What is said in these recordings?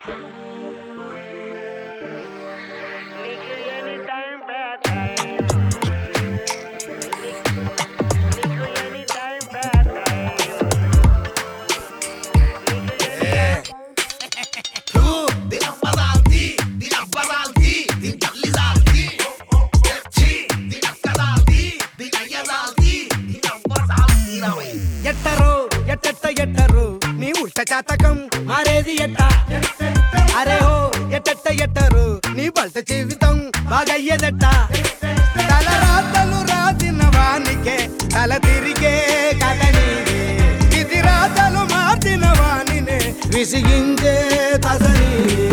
ఎట్టరు నీ ఉష్ట చాతకం మారేది ఎట్ట అరే హో ఎట్టరు నీ బల్ట జీవితం బాగయ్యేదట్ట తల రాతలు రాసిన వానికే తల తిరిగే కథ నీదే ఇది రాతలు మార్చిన వానినే విసిగించే తసని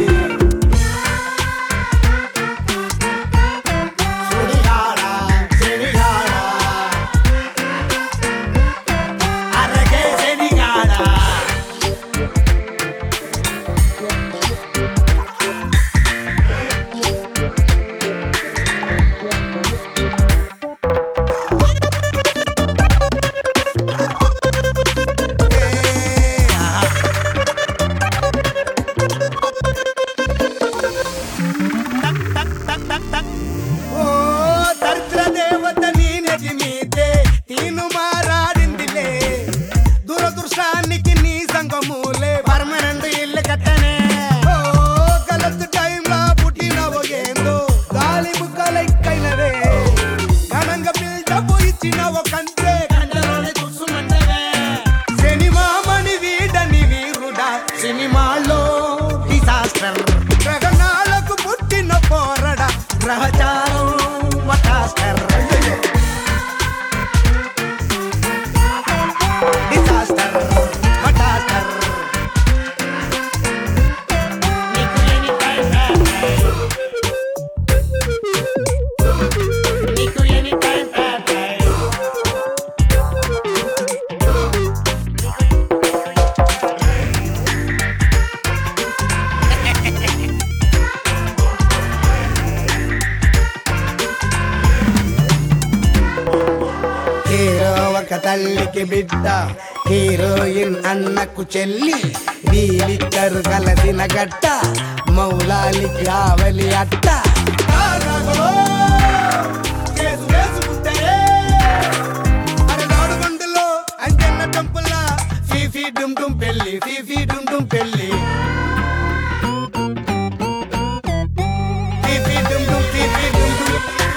సినిమాలో డిసాస్టర్ గ్రహణాలకు పుట్టిన పోరడ గ్రహచారం మటాస్టర్ డిసాస్టర్ మటాస్టర్ ఒక తల్లికి బిడ్డ హీరోయిన్ అన్నకు చెల్లి వీలిద్దరు గలదిన గట్ట మౌలాలికి ఆవలి అట్ట అరగాడుగుండులో అంజన్న టంపుల్లా ఫీఫీ డుమ్ డుమ్ పెళ్ళి ఫీఫీ డుమ్ డుమ్ పెళ్ళి ఫీఫీ డుమ్ డుమ్ ఫీఫీ డుమ్ డుమ్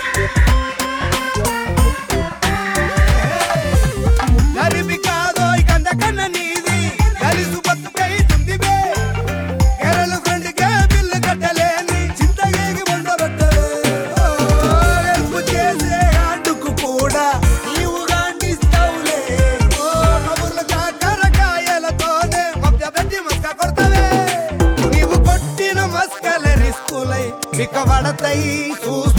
గరిబి కాదోయ్ కందకన్న నీది కలిసు బతుకై తుందివే కేరళ ఫ్రెండ్కే బిల్లు కట్టలేని చింతగేగి వండబట్టలే హెల్ప్ చేసే ఆడుకు కూడా నీవు గాండిస్తావులే కబుర్లు కాకరకాయలతోనే మధ్య పెట్టి మస్క కొడతావే నీవు కొట్టిన మస్కల రిస్కులై బిక్కబడతాయి